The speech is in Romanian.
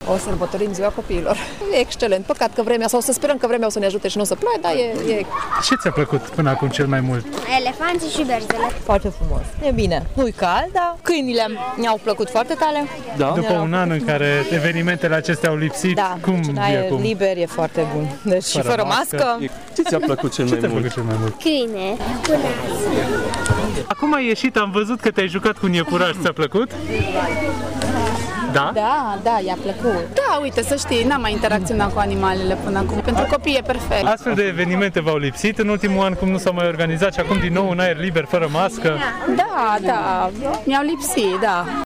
O sărbătorim ziua copiilor. E excelent. Păcat că vremea, sau să sperăm că vremea o să ne ajute și nu o să ploaie, dar e... Ce ți-a plăcut până acum cel mai mult? Elefanții și berzele. Foarte frumos. E bine. Nu-i cald, dar câinile mi-au plăcut foarte tare. Da? După un an în care evenimentele acestea au lipsit, Da, cum e acum? liber e foarte bun. Deci și fără mască. Ce ți-a plăcut cel mai mult? Câine. Acum ai ieșit, am văzut că te-ai jucat cu un iepuraș, ți-a plăcut? Da? Da, i-a plăcut. Da, uite, să știi, n-am mai interacționat cu animalele până acum. Pentru copii e perfect. Astfel de evenimente v-au lipsit în ultimul an, cum nu s-au mai organizat și acum din nou în aer liber, fără mască? Da, mi-au lipsit, da.